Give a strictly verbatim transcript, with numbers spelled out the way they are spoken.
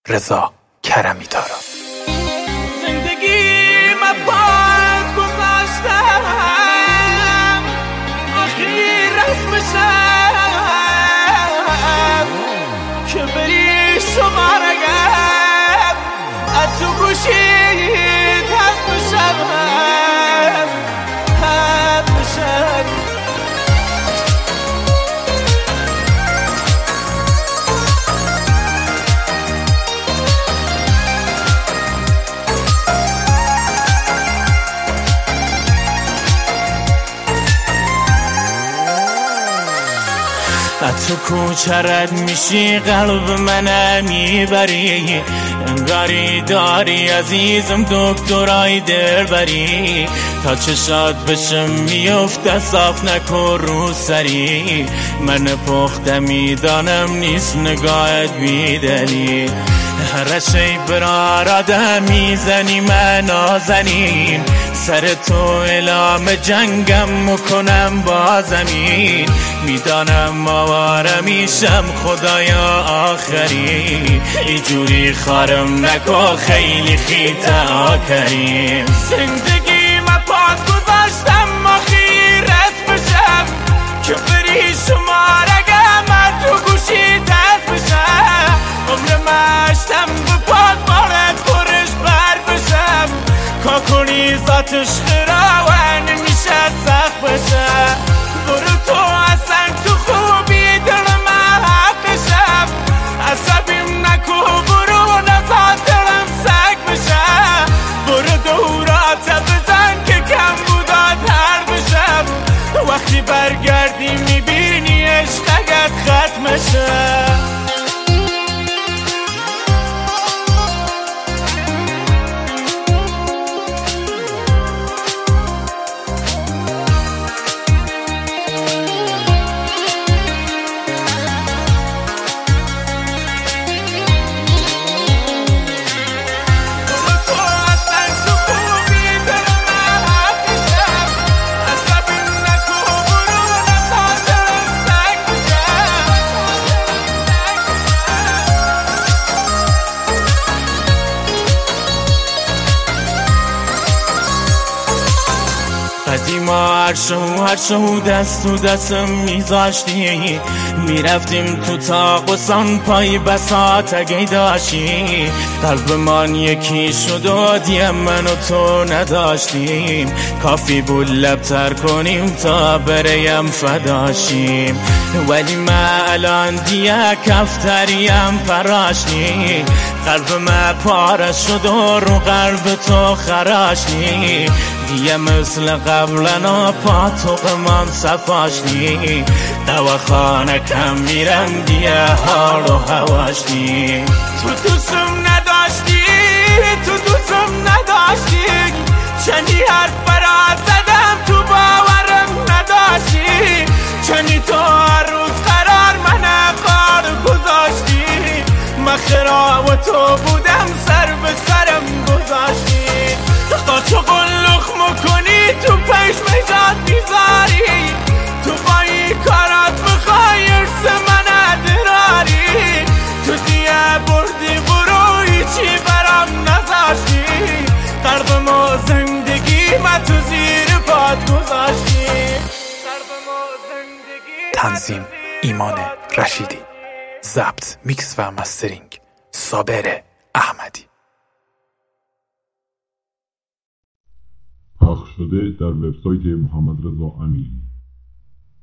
رضا کرمی تارا. زندگی من باید گذاشتم آخری رسمشم که بری شما رگم از تو گوشید حد بشم حد بشم تو کوچرت میشی قلب منم میبری انگاری داری عزیزم دکترای دل بری تا چشات بشم میفته صاف نکن رو سری من پخته میدانم نیست نگاهت بیدلی هر شی برار آدم میزنی من نازنین سر تو اعلام جنگم میکنم با زمین میدانم ماواره میشم خدایا آخری اینجوری خارم نکن خیلی خیتا کریم زندگی من پاس گذاشتم آخری رس بشم که بری شما رگم من تو گوشی دست بشم عمر مشتم به پاک بارت پرش بر بشم کا کنی ذاتش خراوه نمیشه سخت بشم برو تو اصلا تو خوبی دل من حقشم عصبیم نکو برو نزاد دلم سگ بشم برو دورات بزن که کم بودات هر بشم وقتی برگردی میبینی عشقت ختمشه قدیما هر شو هر شو دست تو دستم میذاشتی میرفتیم تو تاق و سان پای بساط اگه داشتی قلب من یکی شد و دیم من و تو نداشتیم کافی بود لبتر کنیم تا بریم فداشیم ولی من الان دیگه کفتریم پراشنی قلب من پاره شد و رو قلب تو خراشنی دیگه مثل قبلنا پاتوق من صفاشنی دواخانه کم میرم دیگه حال و هواشنی تو دوستم نداشتی تو دوستم نداشتی چندی حرف برات زدم تو باورم نداشتی چندی تو هر روز قرار من قار گذاشتی من خراب و تو بودم سر به سرم گذاشتی قاچو قلخ مکنی تو پیش میجاد بیزاری تو با این کارات بخوای ارس من ادراری تو دیگه بردی برو هیچی برام نذاشتی قلبم و زندگی من تو زیر پات گذاشتی تنظیم ایمان رشیدی، ضبط میکس و مسترینگ صابر احمدی. پخش شده در وبسایت محمد رضا امیری.